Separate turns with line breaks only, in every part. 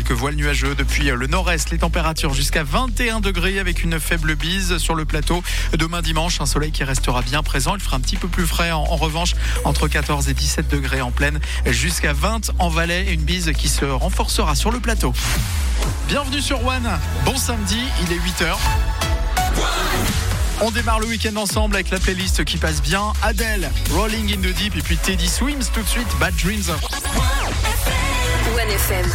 quelques voiles nuageux. Depuis le nord-est, les températures jusqu'à 21 degrés avec une faible bise sur le plateau. Demain dimanche, un soleil qui restera bien présent. Il fera un petit peu plus frais en revanche, entre 14 et 17 degrés en plaine, jusqu'à 20 en Valais et une bise qui se renforcera sur le plateau. Bienvenue sur One. Bon samedi, il est 8h. On démarre le week-end ensemble avec la playlist qui passe bien. Adele, Rolling in the Deep, et puis Teddy Swims tout de suite, Bad Dreams.
One FM.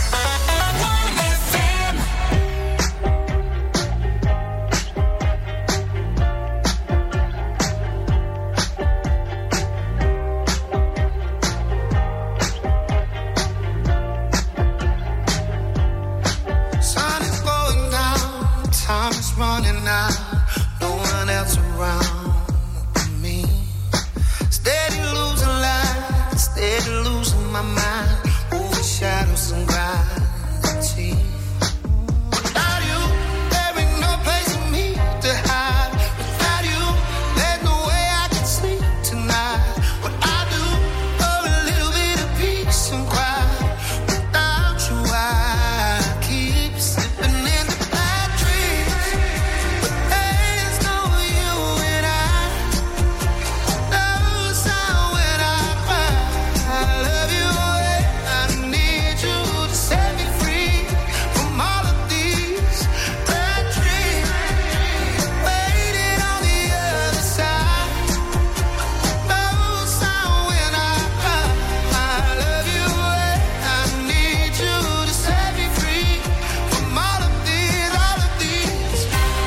Sun is going down, time is running out. No one else around me. Steady losing light, steady losing my mind. Over shadows and gravity. Without you, there ain't no place for me to hide. Without you, there's no way I can sleep tonight. What I do for a little bit of peace and quiet. Without you, I keep slipping into bad dreams. But there's no you and I. No sound when I cry. I love you and I need you to set me free from all of these bad dreams. Waiting on the other side. No sound when I cry. I love you and I need you to set me free from all of these bad dreams.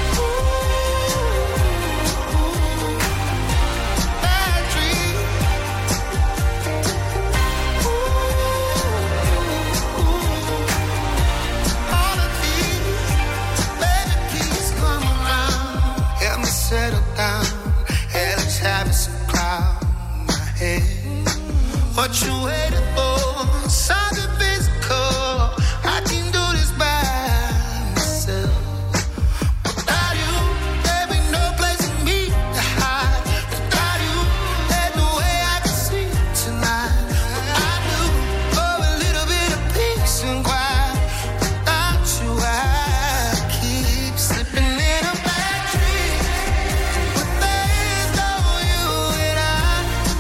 All of these, baby, please come around. Help me settle down. Hell is having some cloud in my head. What you waiting for? Something physical. I can do this by myself. Without you, there ain't no place for me to hide. Without you, there's no way I can sleep tonight. I do for a little bit of peace and quiet. Without you, I keep slipping in a bad dream. But there's no you and I.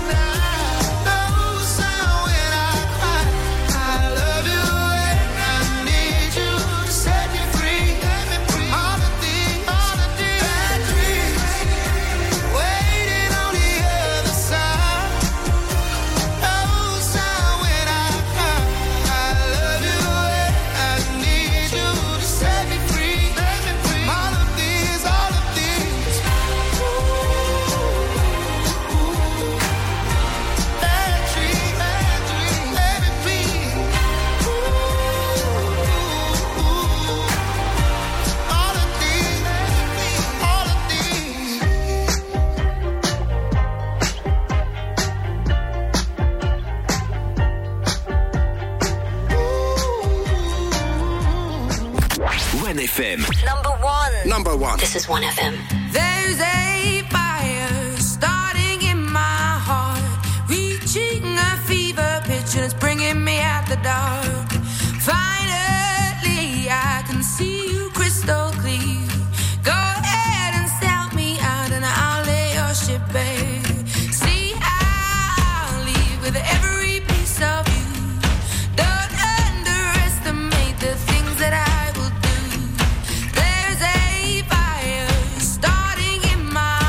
No sound when I cry. I love you and I need you to set me free from all of these bad dreams. Waiting on the other side. No sound when I cry. I love you and I need you to set me free from all of these bad dreams. Baby, please. All of these.
One FM.
Number one.
This is One FM.
There's a fire starting in my heart, reaching a fever pitch and it's bringing me out the dark. Finally, I can see you crystal clear. Go ahead and sell me out and I'll lay your ship bare. See, I'll leave with every piece of you. Don't underestimate the things that I will do. There's a fire starting in my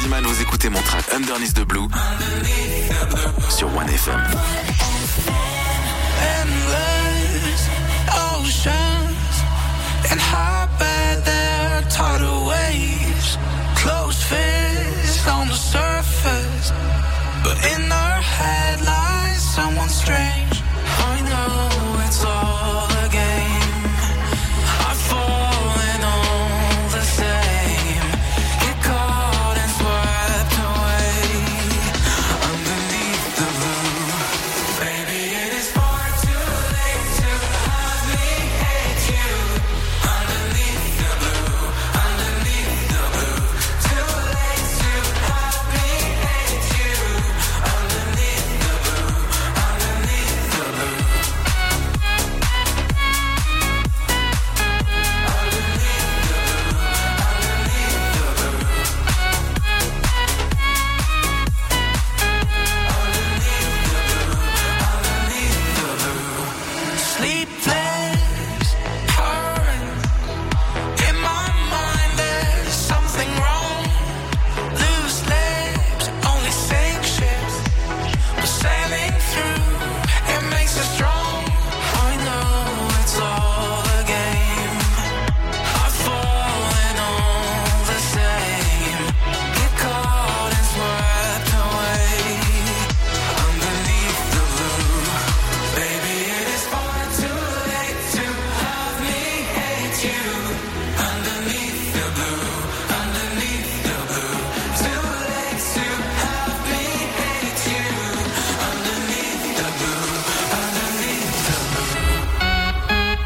Benjiman, vous écoutez mon track Underneath the Blue sur 1FM.
Endless oceans and how bad their tidal waves. Closed fists on the surface, but in her head lies someone strange. I know it's all a game. I've fallen all the same. Get caught and swept away underneath the blue. Baby, it is far too late to have me hate you. Underneath the blue, underneath the blue. Too late to have me hate you. Underneath the blue, underneath the blue. Sleepless, current. In my mind there's something wrong. Loose lips, only sink ships. But sailing through, it makes us strong. I know it's all a game. I've fallen all the same. Get caught and swept away underneath the blue. Baby, it is far too late to have me hate you. Underneath the blue, underneath the blue. Too late to have me hate you. Underneath the blue, underneath the blue.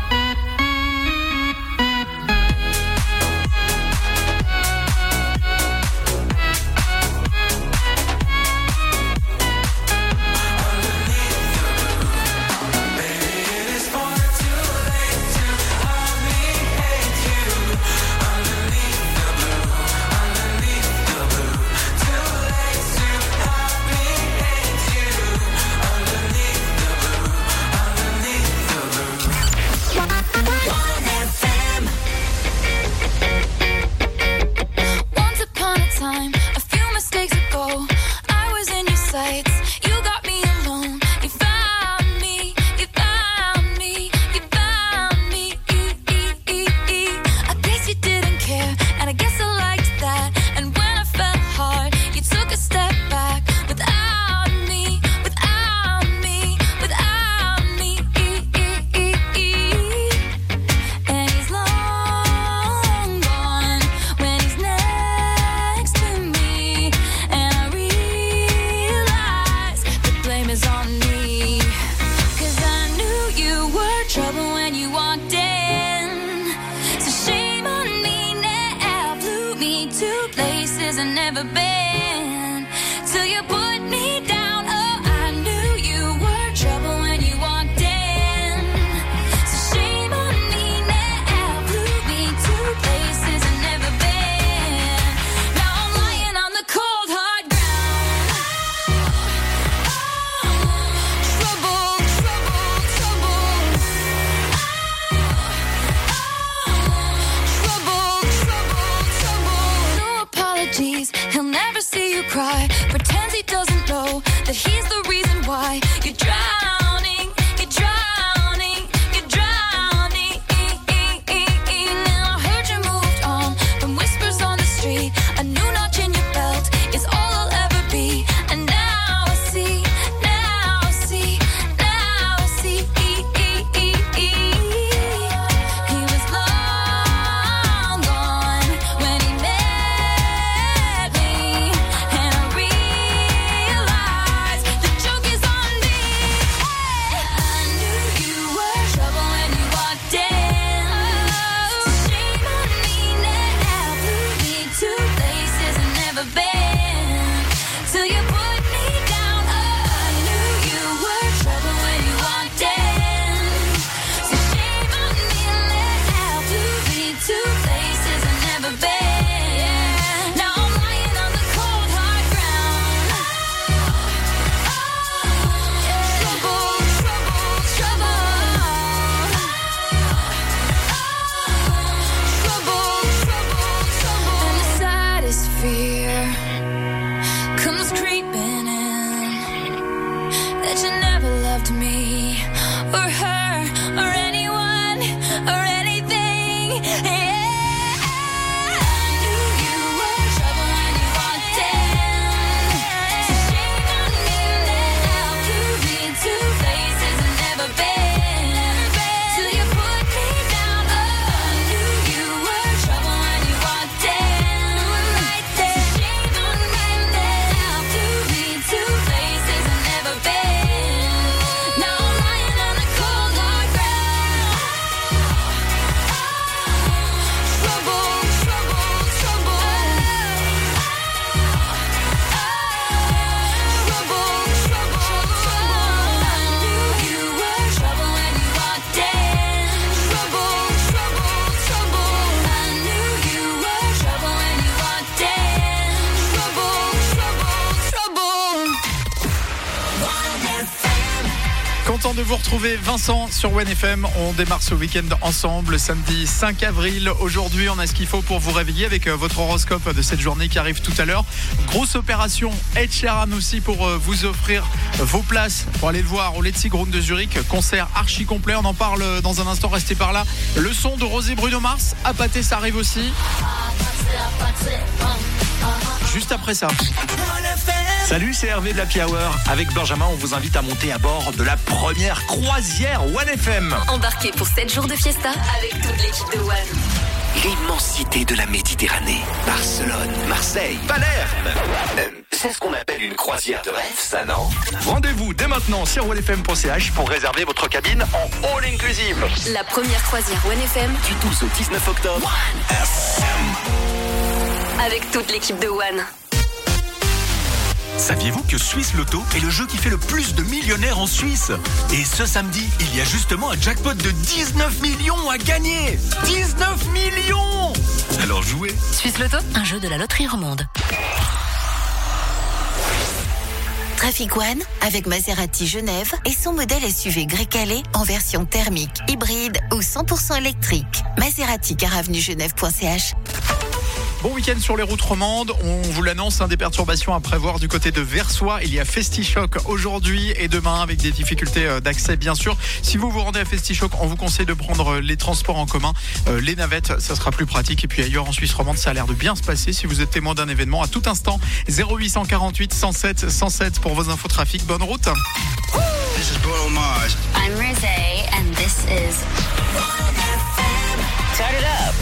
Baby, it is far too late to have me hate you. Underneath the blue, underneath the blue. Too late to have me hate you. Underneath the blue, underneath the blue.
1FM. Once upon a time, a few mistakes ago, I was in your sights. You got me alone. You found me. You found me. You found me. I guess you didn't care, and I guess I liked that. And when I fell hard, you took a step back. Without me, without me, without me. And he's long gone when he's next to me. And I realize the blame is on me. 'Cause I knew you were trouble when you walked in. So shame on me now. Flew me to places I've never been. Till you put me down. Oh, I knew you were trouble when you walked in. So shame on me now. Flew me to places I've never been. Now I'm lying on the cold hard ground. Trouble, trouble, trouble. Trouble, trouble, trouble. No apologies, he'll never see you cry. Pretends he doesn't know that he's the reason why you're drowning, you're drowning, you're drowning. Now I heard you moved on from whispers on the street. A new notch in your belt is all I'll ever be. And now I see, now I see, now I see. He was long gone when he met me. And I realized the or her or anyone or anything. Yeah, I knew you were trouble when you walked in. So shame on me that I flew into places I've never been. Till you put me down. Oh, I knew you were trouble when you walked in. Right there. So shame on me that I flew into places I've never been. Now I'm lying on the cold hard ground. Trouble, trouble, trouble. Trouble, trouble, trouble. I knew you were trouble when you walked in. Trouble, trouble, trouble. I knew you were trouble when you walked in. Trouble, trouble, trouble.
Content de vous retrouver, Vincent, sur OneFM. On démarre ce week-end ensemble, samedi 5 avril. Aujourd'hui, on a ce qu'il faut pour vous réveiller avec votre horoscope de cette journée qui arrive tout à l'heure. Grosse opération Ed Sheeran aussi pour vous offrir vos places pour aller le voir au Let's Ground de Zurich. Concert archi complet, on en parle dans un instant, restez par là. Le son de Rosé Bruno Mars, à pâté, ça arrive aussi. Juste après ça.
Salut, c'est Hervé de l'Happy Hour. Avec Benjamin, on vous invite à monter à bord de la première croisière OneFM.
Embarquez pour 7 jours de fiesta avec toute l'équipe de One.
L'immensité de la Méditerranée. Barcelone, Marseille, Palerme. C'est ce qu'on appelle une croisière de rêve, ça, non?
Rendez-vous dès maintenant sur onefm.ch pour réserver votre cabine en all inclusive.
La première croisière One FM
Du 12 au 19 octobre.
avec toute l'équipe de One.
Saviez-vous que Suisse Loto est le jeu qui fait le plus de millionnaires en Suisse? Et ce samedi, il y a justement un jackpot de 19 millions à gagner. 19 millions! Alors jouez.
Suisse Loto, un jeu de la loterie romande.
Trafic One avec Maserati Genève et son modèle SUV Grey-Calais en version thermique, hybride ou 100% électrique. Maserati Caravenue Genève.ch.
Bon week-end sur les routes romandes, on vous l'annonce, des perturbations à prévoir du côté de Versoix. Il y a FestiChoc aujourd'hui et demain avec des difficultés d'accès bien sûr. Si vous vous rendez à FestiChoc, on vous conseille de prendre les transports en commun, les navettes, ça sera plus pratique. Et puis ailleurs en Suisse romande, ça a l'air de bien se passer si vous êtes témoin d'un événement à tout instant. 0848 107 107 pour vos infos trafic. Bonne route.
This is Bruno Mars.
I'm Rosé and this is
Turn it up.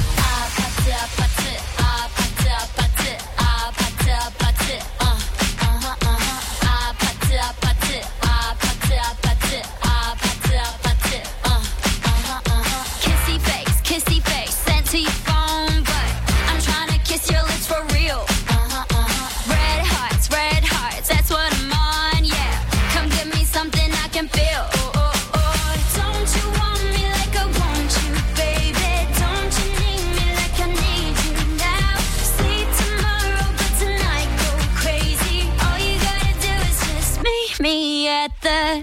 Kissy face, sent to your phone, but I'm trying to kiss your lips for real. Red hearts, that's what I'm on, yeah. Come give me something I can feel. Don't you want me like I want you, baby? Don't you need me like I need you now? See tomorrow, but tonight go crazy. All you gotta do is just meet me at the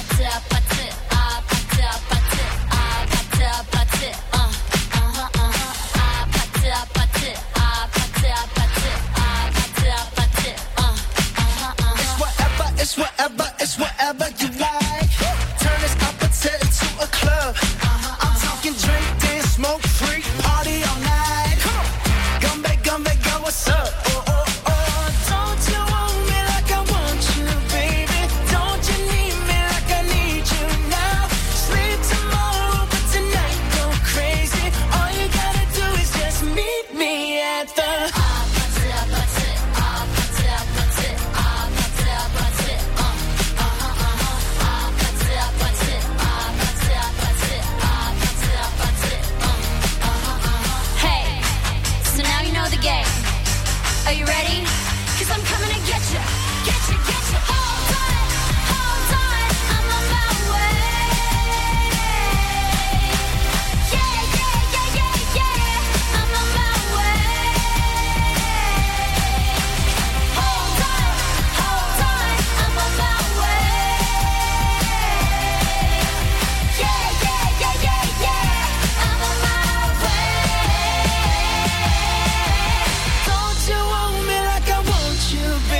It's whatever you like. Turn this opposite into a club. I'm talking drink, dance, smoke, freak, party all night. Come back, girl, what's up? Don't you want me like I want you, baby? Don't you need me like I need you now? Sleep tomorrow, but tonight go crazy. All you gotta do is just meet me at the
Are you ready? 'Cause I'm coming to get you. Hold on, I'm on my way. Yeah, I'm on my way. Hold on, I'm on my way. Yeah, I'm on my way.
Don't you want me like I want you, baby?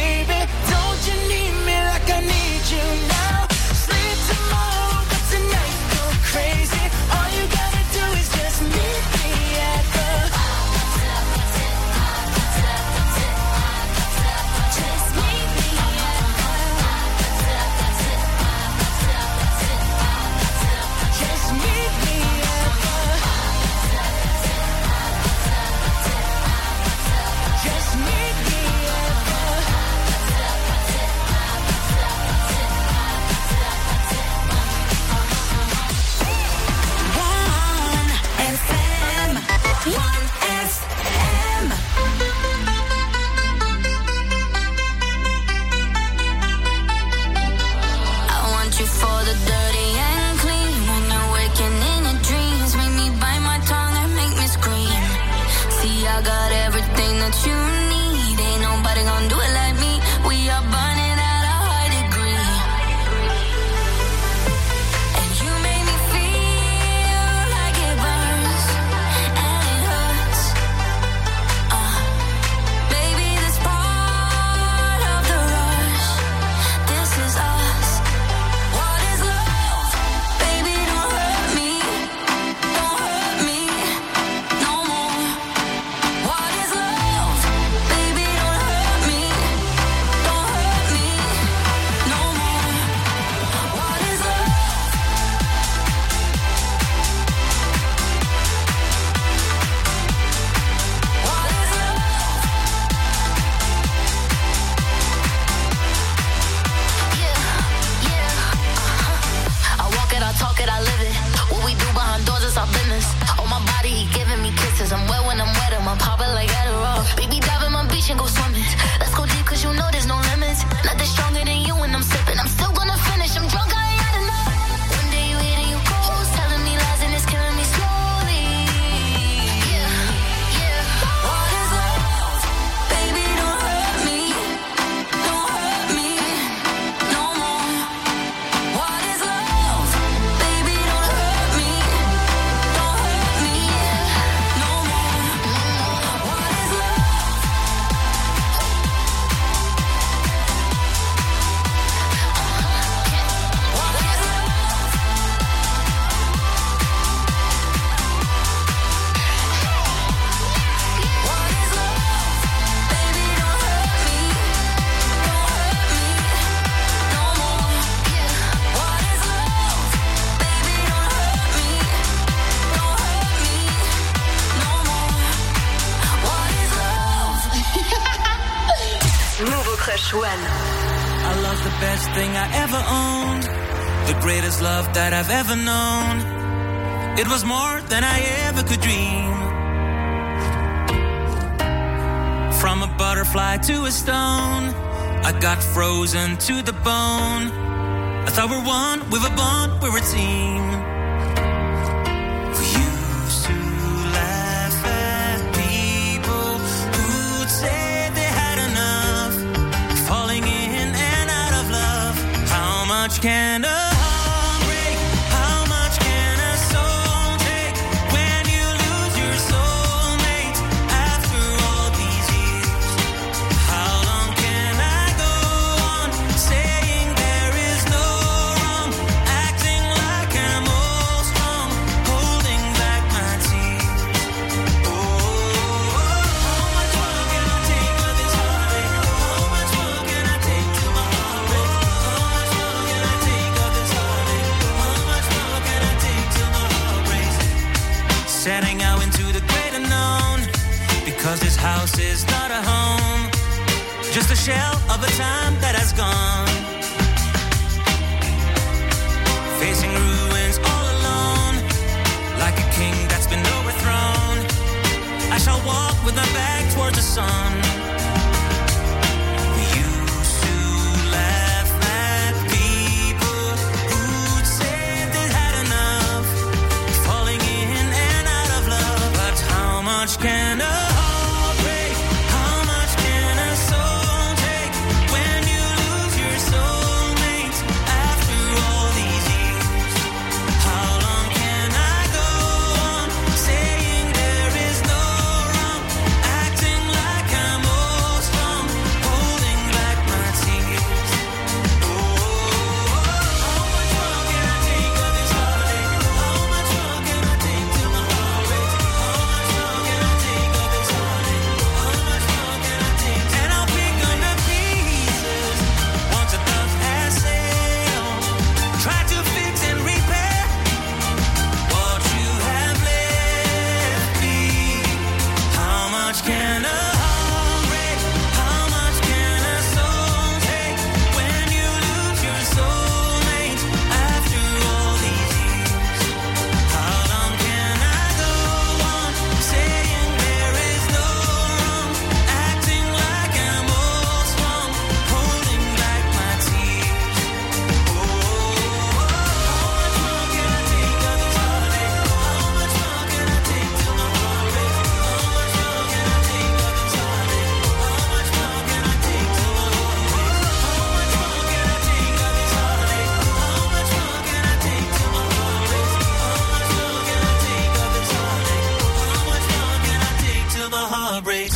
See, I got everything that you need. Ain't nobody gonna do it like me. We are burning at a high degree. And you make me feel like it burns and it hurts. Baby, this part of the rush. This is us. What is love? Baby, don't hurt me. Don't hurt me no more. What is love? Baby, don't hurt me. Don't hurt me no more. What is love? What is love? I walk it, I talk it, I live it. What we do behind doors is our business. On my body, he giving me kisses. I'm wet when I'm wet, I'm popping like Adderall. Baby, dive in my beach and go swimming. Let's go deep, cause you know there's no limits. Nothing stronger than you when I'm sipping. I'm still gonna finish, I'm drunk, I ain't had enough. One day you hit and you close, telling me lies and it's killing me slowly. What is love? Baby, don't hurt me. Don't hurt me no more. What is love? Baby, don't hurt me. Don't hurt me no more. What is love? What is love? What is love? Baby, don't hurt me. Don't hurt me no more. What is love? Baby, don't hurt me. Don't hurt me no more. What is love?
Nouveau Crush One.
I love the best thing I ever owned, the greatest love that I've ever known. It was more than I ever could dream. From a butterfly to a stone, I got frozen to the bone. I thought we're one, we were bond, we're a team. We used to laugh at people who'd say they had enough, falling in and out of love. How much can a heart break? How much can a soul take when you lose your soulmate after all these years? How long can I go on saying there is no wrong, acting like I'm all strong, holding back my tears? How much more can I take of this heartache? How much more can I take till my heart breaks? How much more can I take of this heartache? How much more can I take till my heart breaks? Setting out into the great unknown, because this house is not a home, just a shell of a time that has gone. Facing ruins all alone, like a king that's been overthrown. I shall walk with my back towards the sun. We used to laugh at people who'd said they had enough, falling in and out of love. But how much can a heart break? How much can a soul take when you lose your soulmate after all these years? How long can I go on saying there is no wrong, acting like I'm all strong, holding back my tears? How much more can I take of this heartache? How much more can I take till my heart breaks? How much more can I take of this heartache? How much more can I take? And I'll pick up the pieces once a dust has sailed. Try to fix and repair what you have left me. How much can a heart break? How much can a soul take when you lose your soulmate after all these years? How long can I go on saying there is no wrong, acting like I'm all strong, holding back my tears? How much more can I take of this heartache? How much more can I take till my heart breaks? How much more till my heart breaks.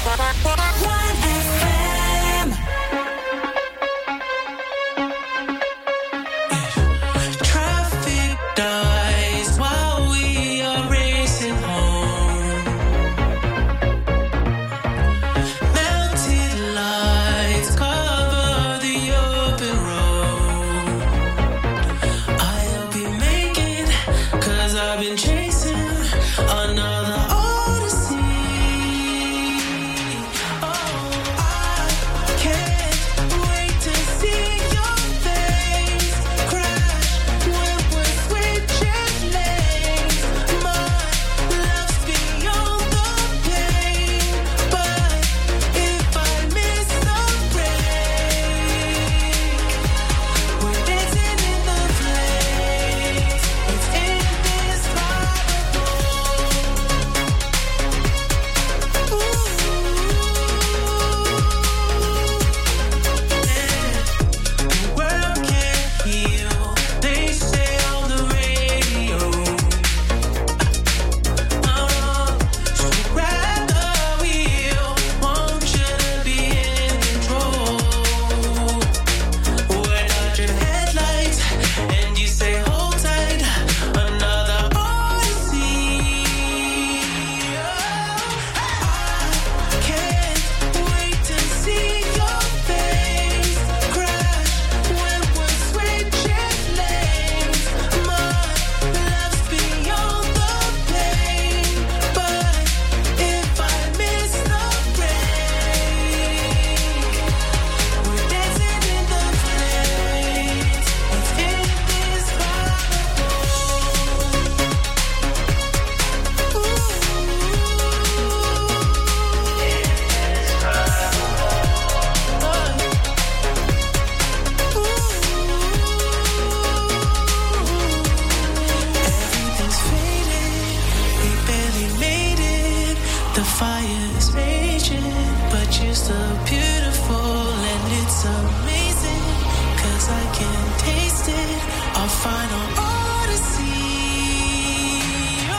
Traffic dies while we are racing home. Mounted lights cover the open road. I'll be making, 'cause I've been chasing another odyssey. Oh, I can't wait to see your face crash when we're switching lanes. My love's beyond the pain, but if I miss the break, we're dancing in the flames. It's indescribable. The world can't heal, they say on the radio. So grab the wheel, want you to be in control. We're dodging headlights, and you say hold tight, another odyssey. I can't wait to see your face crash when we're switching lanes. My love's beyond the pain, but if I miss the break, we're dancing in the flames. It's Everything's faded, we barely made it. The fire's raging, but you're still beautiful, and it's amazing, 'cause I can taste it, our final odyssey. Oh,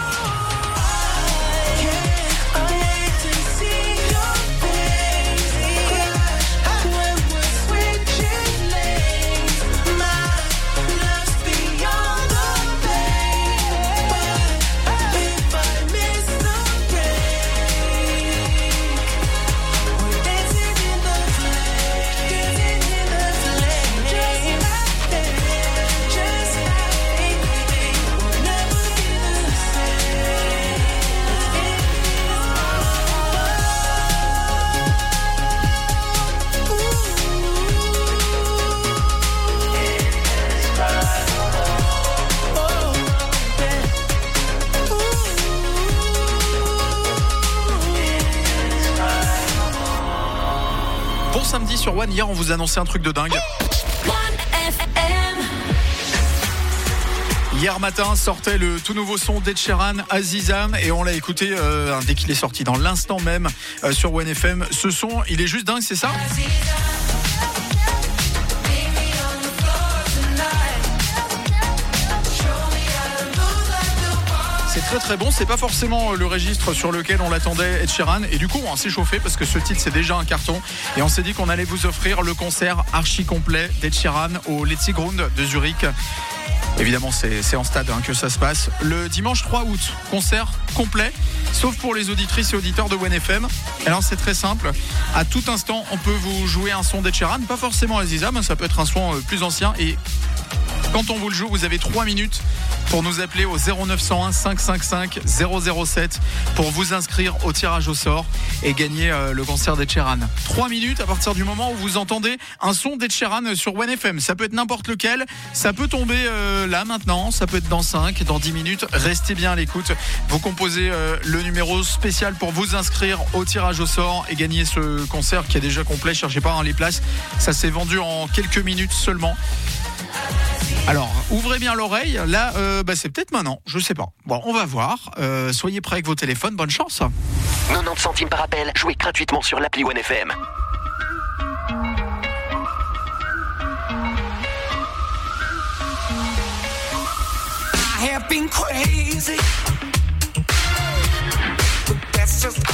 I can't wait to see your face crash when we're switching lanes. My love's beyond the pain, but if I miss the break, we're dancing in the flames, just like baby, we'll never be the same.
Bon samedi sur One, hier on vous annonçait un truc de dingue. Hier matin sortait le tout nouveau son d'Ed Sheeran, Azizam, et on l'a écouté dès qu'il est sorti, dans l'instant même sur One FM. Ce son, il est juste dingue, c'est ça ? C'est très très bon, c'est pas forcément le registre sur lequel on l'attendait, Ed Sheeran, et du coup on s'est chauffé parce que ce titre c'est déjà un carton, et on s'est dit qu'on allait vous offrir le concert archi complet d'Ed Sheeran au Letzigrund de Zurich. Évidemment c'est en stade que ça se passe le dimanche 3 août, concert complet, sauf pour les auditrices et auditeurs de One FM. Alors c'est très simple, à tout instant on peut vous jouer un son d'Ed Sheeran, pas forcément Azizam, ça peut être un son plus ancien, et quand on vous le joue, vous avez 3 minutes pour nous appeler au 0901 555 007 pour vous inscrire au tirage au sort et gagner le concert d'Ed Sheeran. 3 minutes à partir du moment où vous entendez un son d'Ed Sheeran sur One FM. Ça peut être n'importe lequel, ça peut tomber là maintenant, ça peut être dans 5, dans 10 minutes. Restez bien à l'écoute. Vous composez le numéro spécial pour vous inscrire au tirage au sort et gagner ce concert qui est déjà complet. Cherchez pas les places, ça s'est vendu en quelques minutes seulement. Alors, ouvrez bien l'oreille, là, c'est peut-être maintenant, je sais pas. Bon, on va voir, soyez prêts avec vos téléphones, bonne chance.
90 centimes par appel, jouez gratuitement sur l'appli One FM.
I have been crazy, but that's just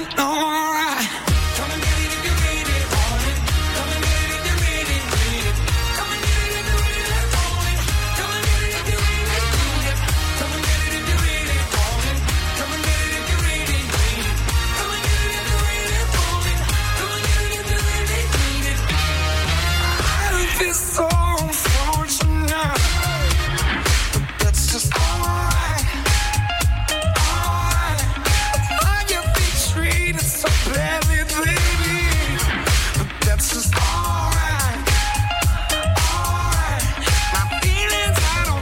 know why. Come and get it if you need it, want it. Come and get it if you need it, need it. Come and get it if you need it, want it. Come and get it if you need it, need it. Come and get it if you need it, want it. Come and get it if you need it, need it. Come and get it if you need it, want it. Come and get it if you need it, need it. I don't feel so unfortunate, but that's just alright. Treated so badly, baby, but that's just alright, alright. My feelings, I don't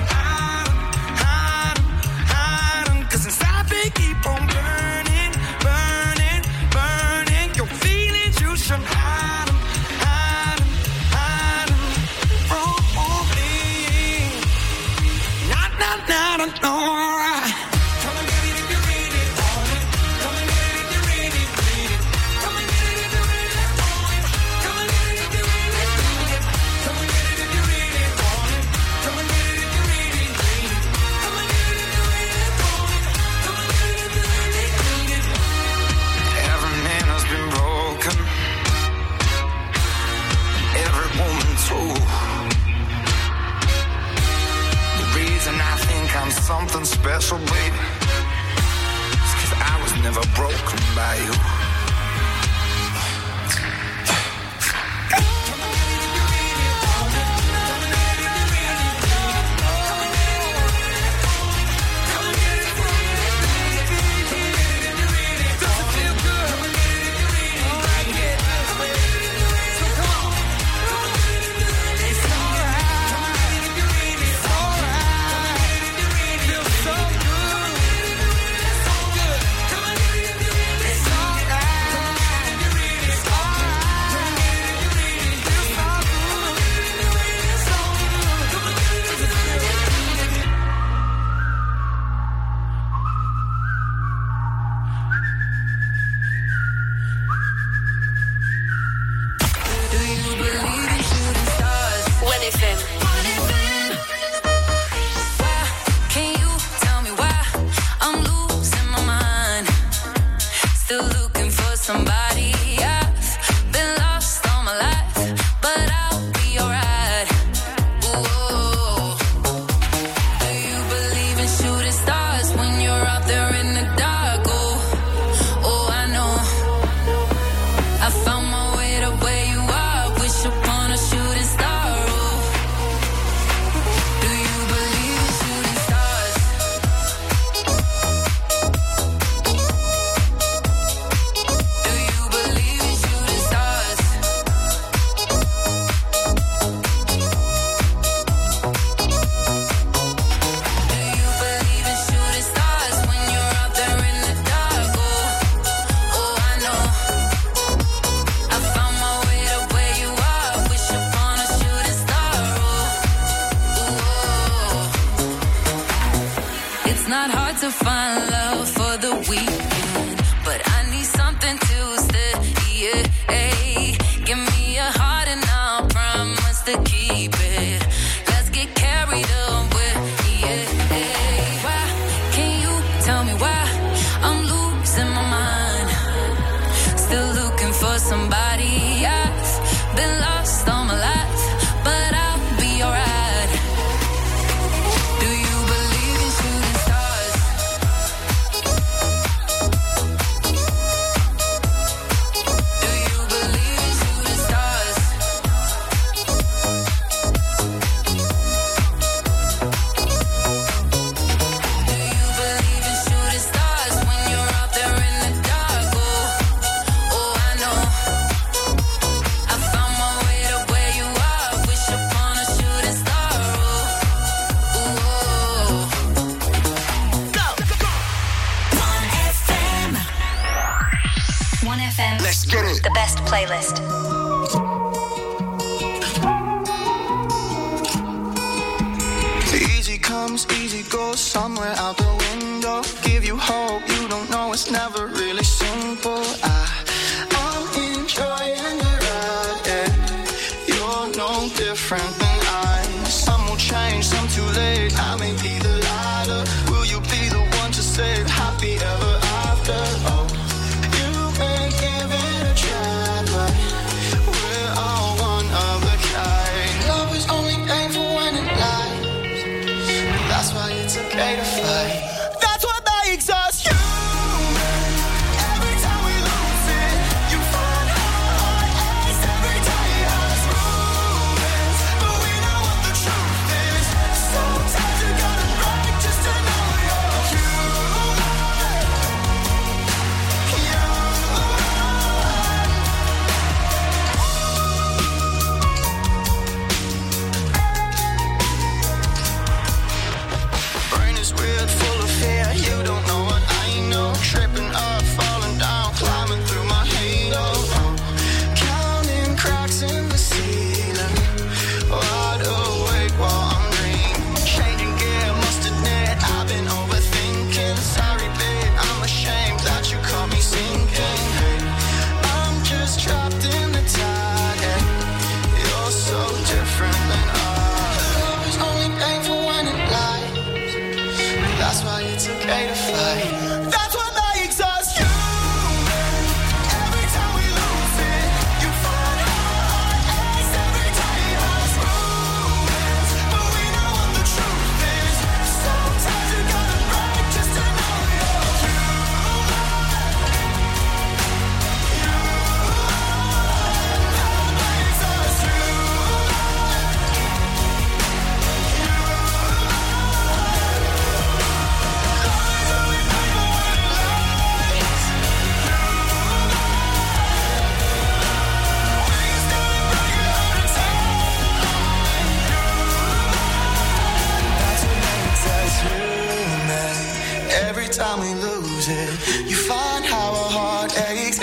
hide them, 'cause inside they keep on burning, burning, burning. Your feelings, you should hide them, hide them, hide them from me. Not, I don't know why. I'm something special, baby, it's 'cause I was never broken by you.
Playlist.
Easy comes, easy goes, somewhere out the window. Give you hope, you don't know it's never really simple. I'm enjoying the ride, yeah. You're no different than I. Some will change, some too late. I may be the lighter. Will you be the one to say happy ever after? Oh, you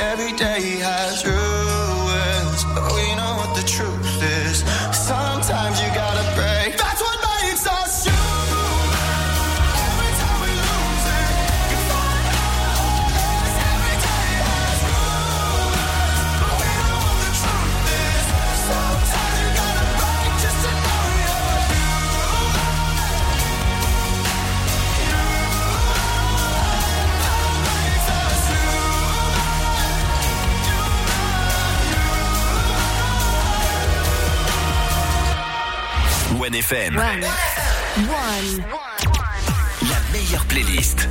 every day has ruins, but we know what the truth is. Sometimes you gotta break. That's what makes us human. Every time we lose it, you find out every day has ruins, but we know what the truth is. Sometimes you gotta break just to know you're human. That makes us human.
1FM. La meilleure playlist.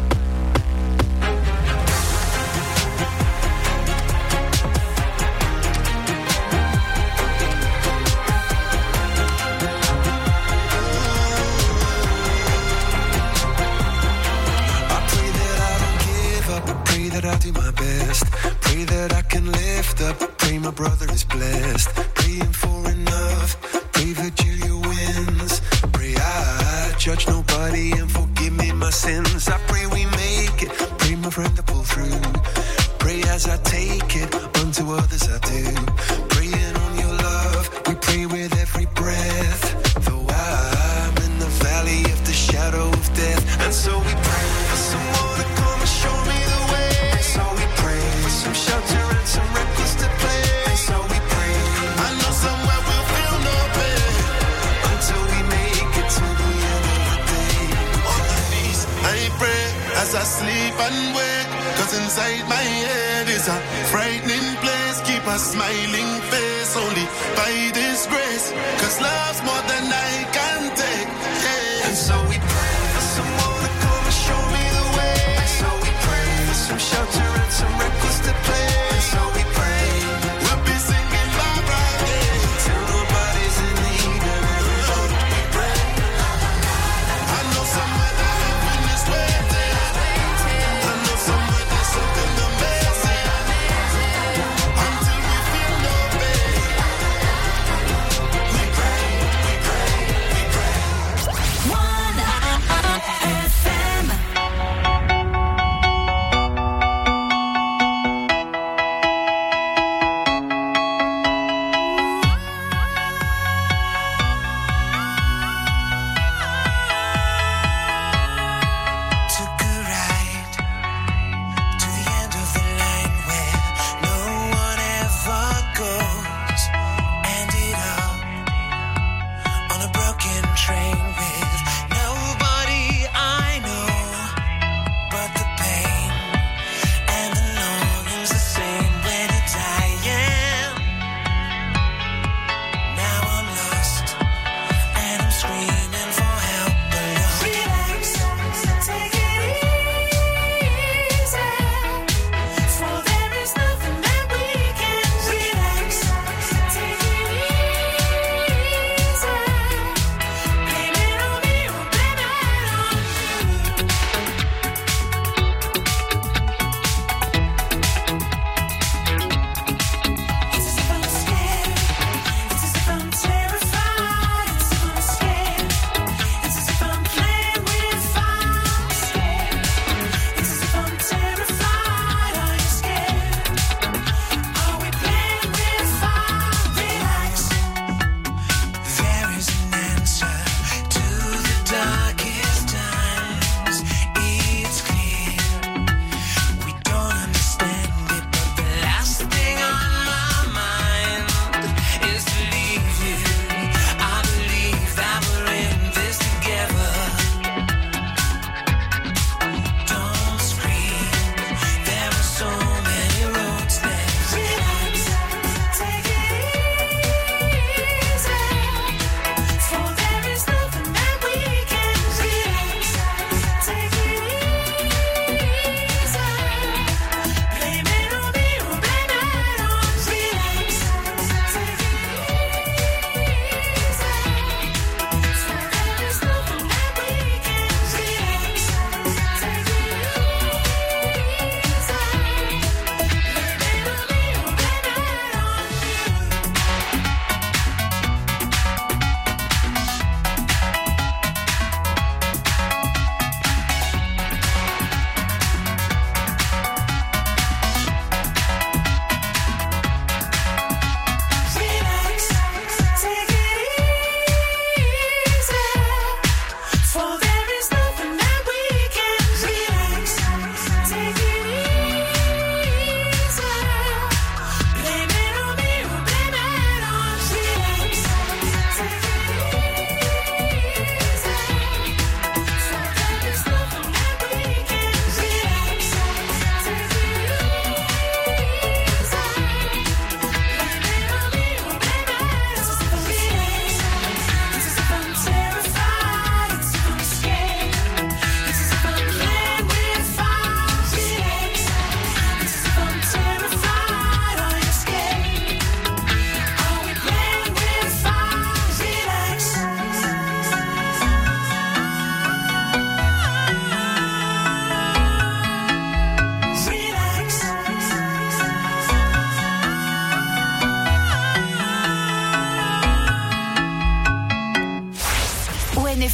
Pray that I do my best. Pray that I can lift up. Pray my brother is blessed. Praying for enough. Pray Virgilia wins. Pray I judge nobody and forgive me my sins. I pray we make it. Pray my friend to pull through. Pray as I take it. Unto others I do. Praying on your love. We pray with every breath. Though I'm in the valley of the shadow of death. And so we pray for someone to come and show me the way. And so we pray for some shelter and some records to play. And so we pray. I know somewhere we'll feel no pain until we make it to the end of the day.
On my knees, I pray as I sleep and wake. Cause inside my head is a frightening place. Keep a smiling face only by this grace. Cause love's more than I can take. Yeah.
And so we pray for someone to come and show me the way. And so we pray for some shelter and some records to play. And so we pray
we'll be singing Barbara Day
till nobody's in need of everyone. We pray.
I know somewhere that heaven is waiting. I know somewhere there's something amazing. Until we feel no pain. We pray, we pray, we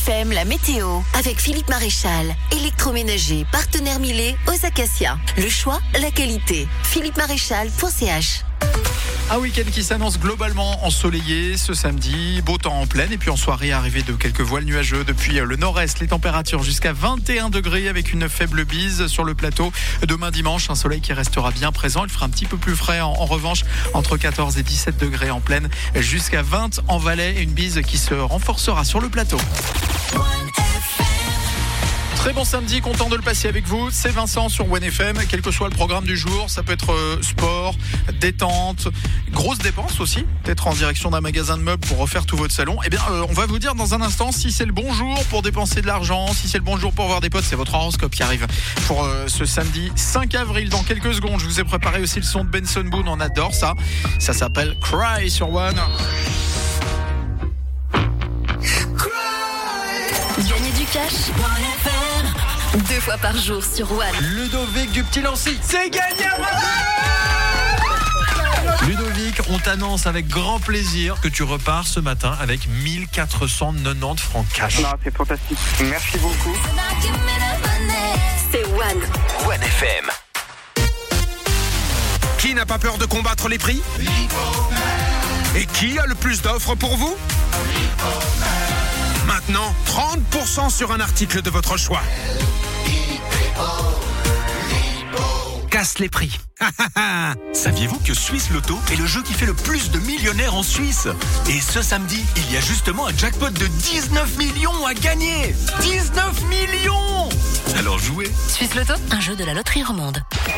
FM, la météo. Avec Philippe Maréchal, électroménager, partenaire Milet aux Acacias. Le choix, la qualité. philippemaréchal.ch.
Un week-end qui s'annonce globalement ensoleillé ce samedi, beau temps en pleine et puis en soirée arrivée de quelques voiles nuageux depuis le nord-est. Les températures jusqu'à 21 degrés avec une faible bise sur le plateau. Demain dimanche, un soleil qui restera bien présent. Il fera un petit peu plus frais en revanche, entre 14 et 17 degrés en pleine, jusqu'à 20 en Valais et une bise qui se renforcera sur le plateau. Très bon samedi, content de le passer avec vous. C'est Vincent sur OneFM. Quel que soit le programme du jour, ça peut être sport, détente, grosse dépense aussi. Peut-être en direction d'un magasin de meubles pour refaire tout votre salon. Eh bien, on va vous dire dans un instant si c'est le bon jour pour dépenser de l'argent, si c'est le bon jour pour voir des potes. C'est votre horoscope qui arrive pour ce samedi 5 avril. Dans quelques secondes, je vous ai préparé aussi le son de Benson Boone. On adore ça. Ça s'appelle Cry sur One.
Gagner du cash. 2 fois par jour sur One.
Ludovic du Petit Lancy, c'est gagné. Ludovic, on t'annonce avec grand plaisir que tu repars ce matin avec 1490 francs cash.
Non, c'est fantastique. Merci beaucoup.
C'est One.
One FM.
Qui n'a pas peur de combattre les prix ? Et qui a le plus d'offres pour vous ? Maintenant, 30% sur un article de votre choix. Casse les prix. Saviez-vous que Suisse Loto est le jeu qui fait le plus de millionnaires en Suisse ? Et ce samedi, il y a justement un jackpot de 19 millions à gagner. 19 millions ! Alors jouez.
Suisse Loto, un jeu de la loterie romande.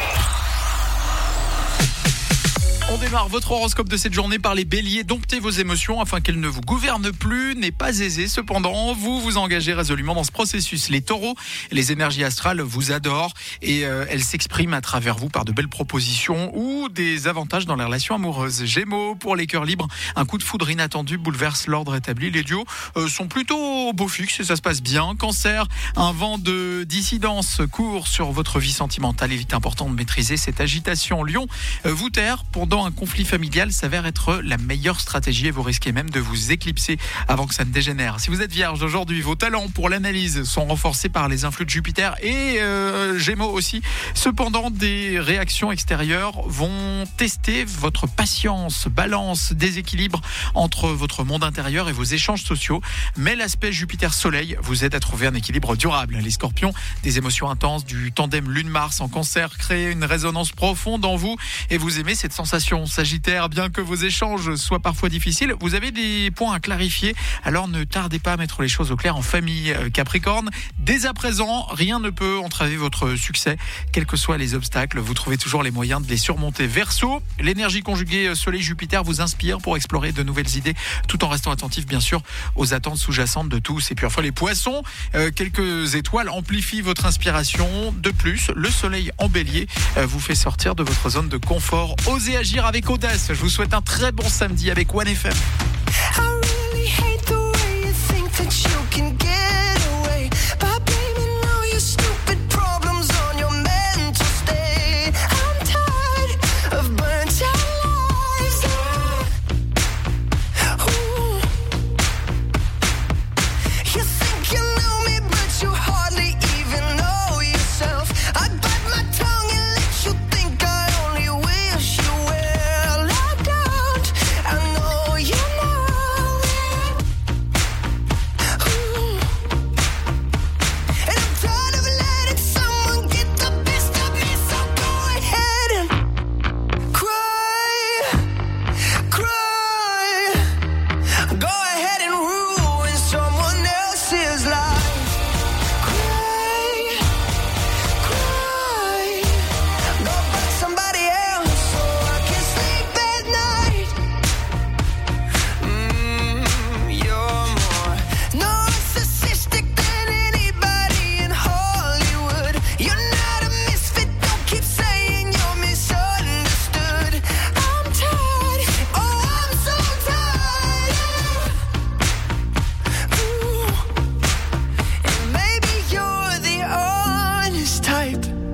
On démarre votre horoscope de cette journée par les béliers. Domptez vos émotions afin qu'elles ne vous gouvernent plus. N'est pas aisé. Cependant, vous vous engagez résolument dans ce processus. Les taureaux, les énergies astrales vous adorent et elles s'expriment à travers vous par de belles propositions ou des avantages dans les relations amoureuses. Gémeaux, pour les cœurs libres, un coup de foudre inattendu bouleverse l'ordre établi. Les duos sont plutôt au beau fixe et ça se passe bien. Cancer, un vent de dissidence court sur votre vie sentimentale. Il est important de maîtriser cette agitation. Lion, vous taire pendant un conflit familial s'avère être la meilleure stratégie et vous risquez même de vous éclipser avant que ça ne dégénère. Si vous êtes vierge aujourd'hui, vos talents pour l'analyse sont renforcés par les influx de Jupiter et Gémeaux aussi. Cependant, des réactions extérieures vont tester votre patience, balance, déséquilibre entre votre monde intérieur et vos échanges sociaux. Mais l'aspect Jupiter-Soleil vous aide à trouver un équilibre durable. Les scorpions, des émotions intenses du tandem Lune-Mars en Cancer créent une résonance profonde en vous et vous aimez cette sensation. Sagittaire, bien que vos échanges soient parfois difficiles, vous avez des points à clarifier, alors ne tardez pas à mettre les choses au clair en famille. Capricorne, dès à présent, rien ne peut entraver votre succès, quels que soient les obstacles, vous trouvez toujours les moyens de les surmonter. Verseau, l'énergie conjuguée Soleil-Jupiter vous inspire pour explorer de nouvelles idées, tout en restant attentif bien sûr aux attentes sous-jacentes de tous. Et puis enfin les poissons, quelques étoiles amplifient votre inspiration. De plus, le soleil en bélier vous fait sortir de votre zone de confort. Osez agir avec audace. Je vous souhaite un très bon samedi avec OneFM.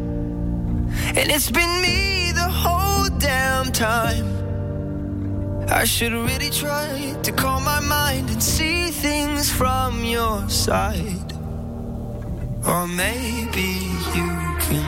And it's been me the whole damn time.
I should really try to calm my mind and see things from your side. Or maybe you can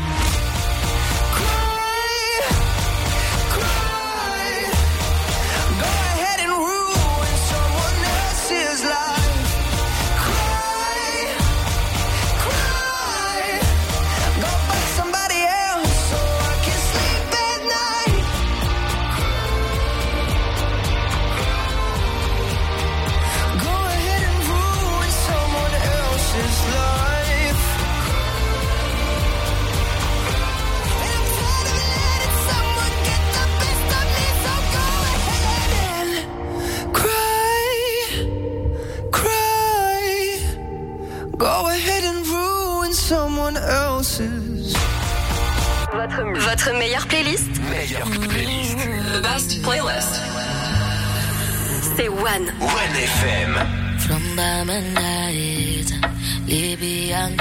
Votre meilleure playlist?
The best playlist.
C'est One.
One FM.
From Bamandait, Libyan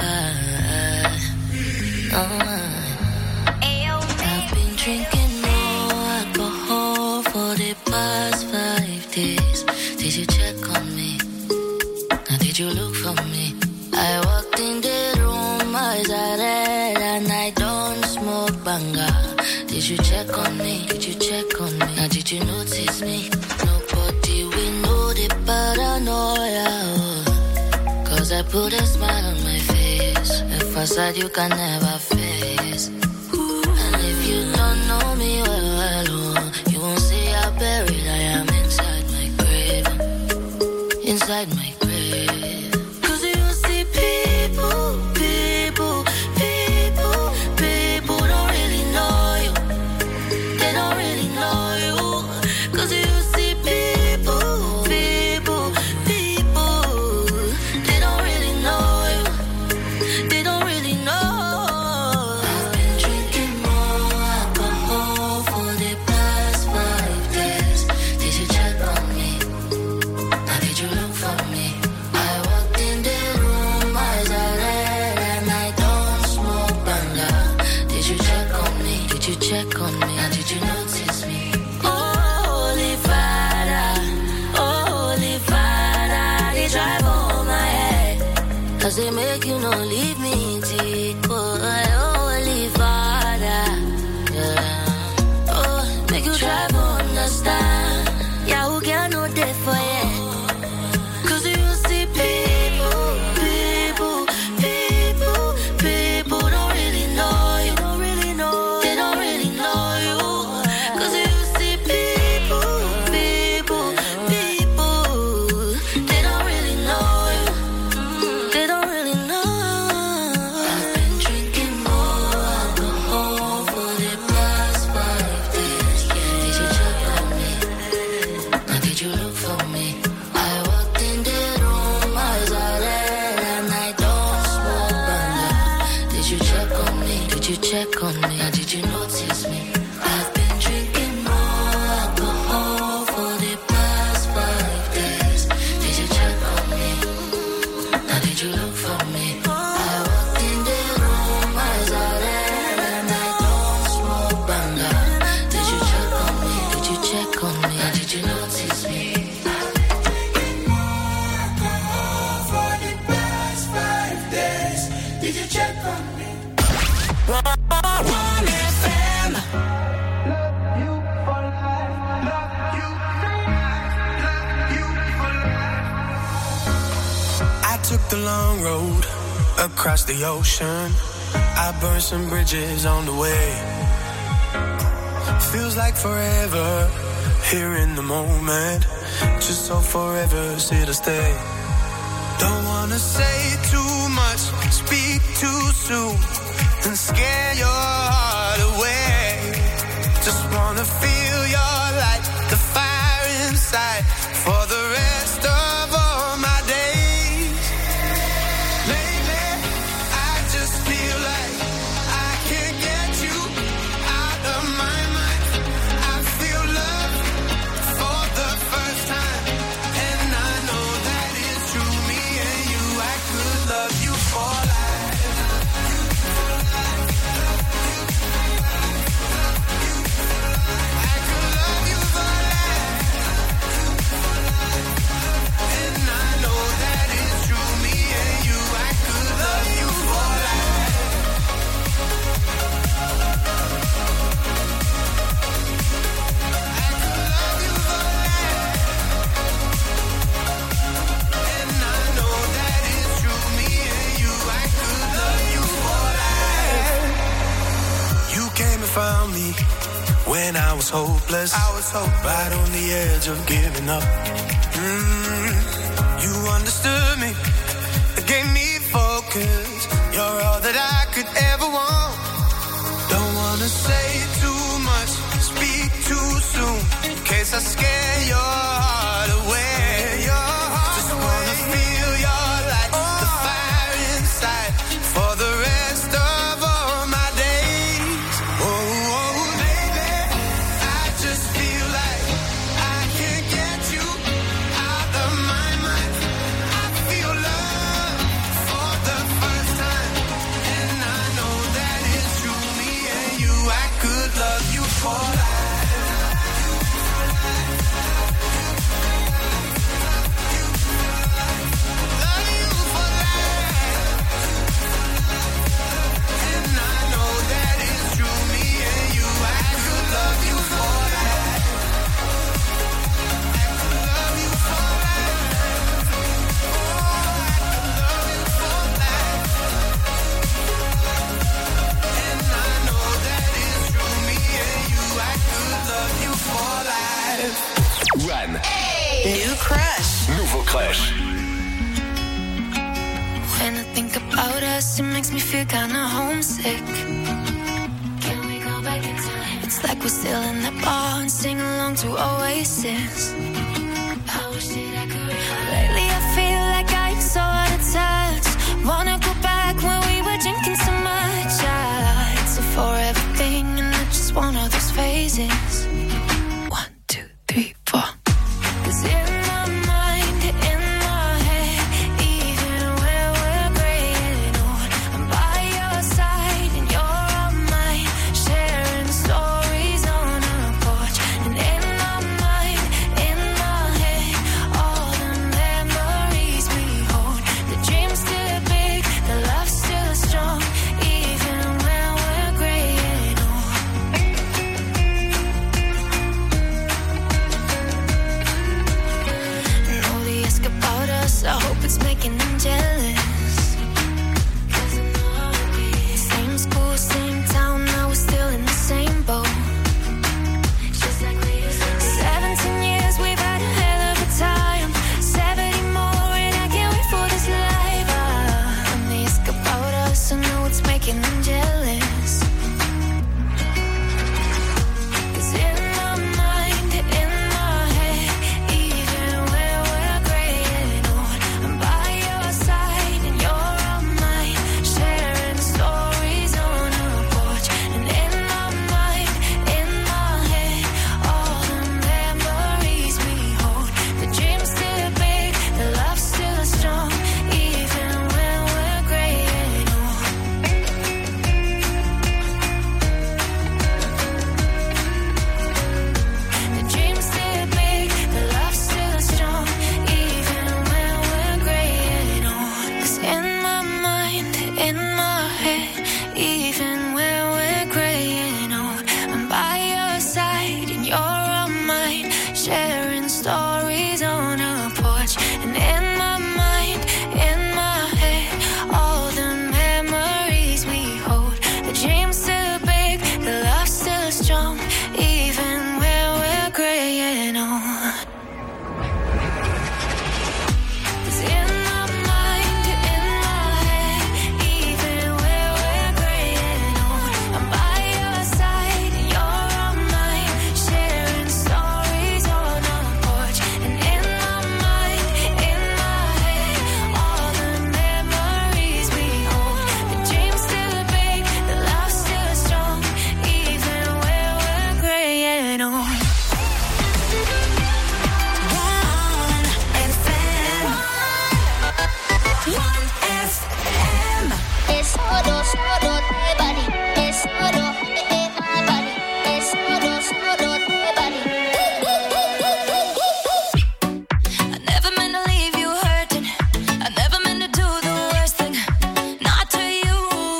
I've been drinking more alcohol for the past 5 days. Did you check on me? Now did you look for me? I walked in the room, eyes are red, and I don't smoke banga. Did you check on me? Did you check on me? Now did you notice me? Nobody will know the paranoia. Cause I put a smile on my face, a facade you can never face. And if you don't know me well, you won't see how buried I am inside my grave. Inside my grave. Cause they make you not leave me deep. Oh, Holy Father, yeah. Oh, make you try to understand. Yeah, who can know that for you? Cause you see people don't really know you. They don't really know you. Cause you see people, they don't really know you. They don't really know. I've been drinking more alcohol for the past 5 days. Did you check on me? Now did you look for me? I walked in the room, eyes are red, and I don't smoke banga. Did you check on me? Did you check on me? Now did you notice me? I've been drinking more alcohol for the past 5 days. Did you check on me? Now did you look for me? I walked in the room, eyes are red, and I don't smoke banga. Did you check on me? Did you check on me? Now did you notice me?
Did you check on me?
One FM.
Love you for life. Love you for life.
I took the long road across the ocean. I burned some bridges on the way. Feels like forever here in the moment. Just so forever's here to stay. Don't wanna say too much, speak too soon, and scare your heart away. Just wanna feel your light, the fire inside, for the rest of all my days. Lately, I just feel like I can't get you out of my mind. I feel love for the first time, and I know that it's true. Me and you, I could love you for life. I could love you for life. when I was hopeless. Right on the edge of giving up. You understood me, it gave me focus. You're all that I could ever want. Don't wanna say too much, speak too soon, in case I scare your heart away. Just wanna feel your light, the fire inside, for the rest of all my days. Oh, baby, I just feel like I can't get you out of my mind. I feel love for the first time, and I know that it's true. Me and you, I could love you for life.
One.
New crush.
Nouveau crush.
When I think about us, it makes me feel kinda homesick. Can we go back in time? It's like we're still in that bar and sing along to Oasis. I wish that I could. Lately I feel like I'm so out of touch. Wanna go back when we were drinking so much. It's a forever thing and I just one of those phases. 1, 2, 3, 4. 'Cause in my mind, in my head, even when we're graying old, I'm by your side and you're on mine, sharing stories on our porch. And in my mind, in my head, all the memories we hold. The dream's still big, the love's still strong, even when we're graying old. Know they ask about us, I hope it's making them jealous. 'Cause I know it is. Same school, same town, now we're still in the same boat. Just like we used to be. 17 years, we've had a hell of a time. 70 more and I can't wait for this life. When they ask about us, I know it's making them jealous. 'Cause in my mind, in my head, even when we're graying old, I'm by your side and you're on mine, sharing stories on our porch. And in my mind, in my head, all the memories we hold. The dream's still big, the love's still strong, even when we're graying old. The dream's still big, the love's still strong, even when we're graying old. 'Cause in my mind, in my head, even when we're graying old, I'm by your side and you're on mine, sharing stories on our porch. And in my mind, in my head, all the memories we hold. The dream's still big, the love's still strong, even when we're graying old. 'Cause in my mind, in my head, even when we're graying old, I'm by your side and you're on mine, sharing stories on our porch. And in my mind, in my head, all the memories we hold. The dream's still big, the love's still strong, even when we're graying old. One FM.
Es todo de body. Es todo de my body. Es todo de body.
I never meant to leave you hurting. I never meant to do the worst thing. Not to you.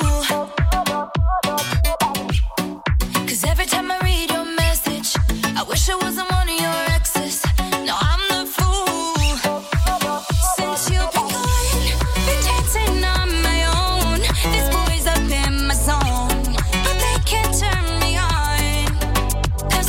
'Cause every time I read your message, I wish I wasn't one of your exes. No, I'm the fool. Since you've been gone, been dancing on my own. This boy's up in my zone, but they can't turn me on.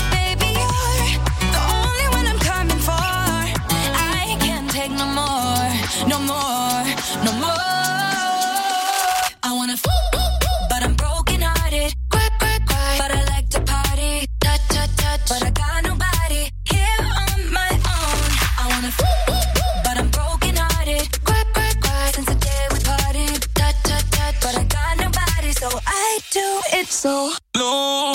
but I got nobody here on my own. I wanna but I'm broken hearted. Cry since the day we parted. Touch, but I got nobody, so I do it so low.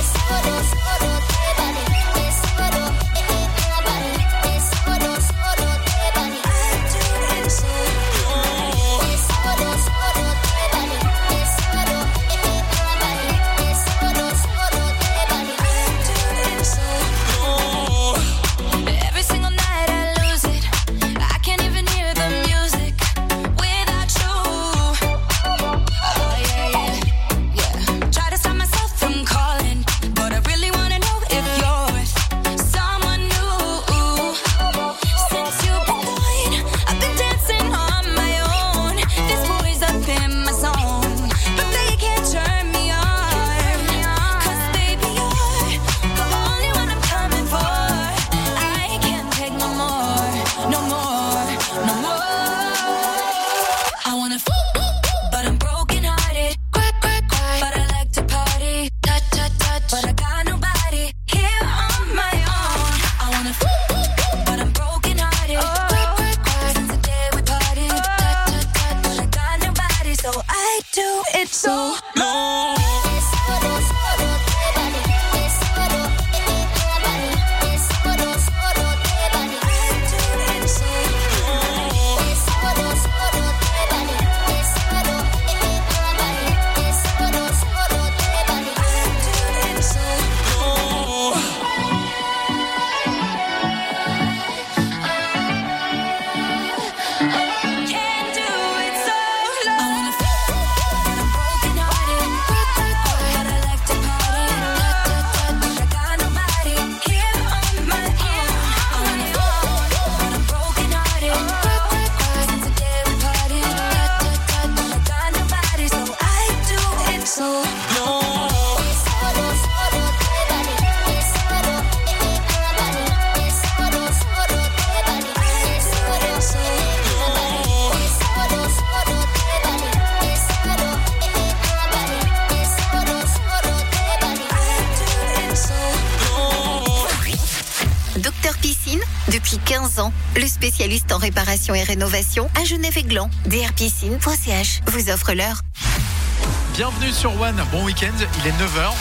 Depuis 15 ans, le spécialiste en réparation et rénovation à Genève et Gland, drpiscine.ch vous offre l'heure.
Bienvenue sur One, bon week-end, il est 9h.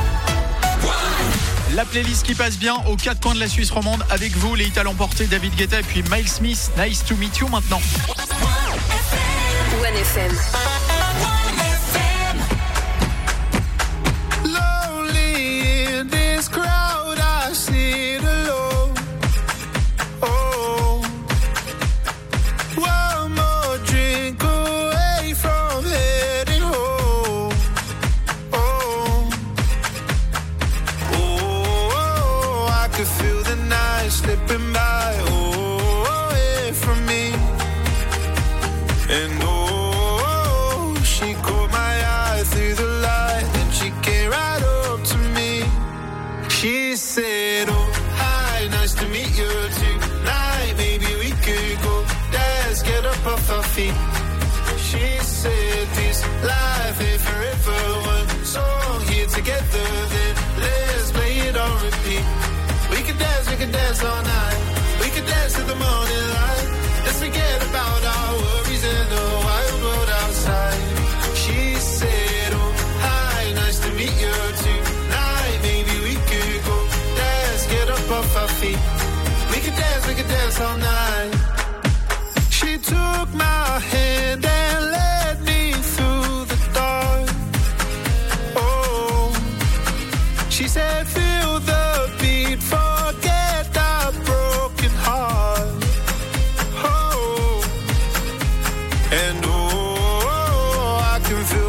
La playlist qui passe bien aux 4 coins de la Suisse romande avec vous, les hits à l'emporter, David Guetta et puis Miles Smith, Nice to Meet You maintenant.
One FM.
She said this life ain't forever. One song here together, then let's play it on repeat. We can dance all night. We can dance till the morning light. Let's forget about our worries and the wild world outside. She said, oh, hi, nice to meet you tonight. Maybe we could go dance, get up off our feet. We can dance all night. She took my hand and led me through the dark. Oh, she said, feel the beat, forget the broken heart. Oh, and oh, I can feel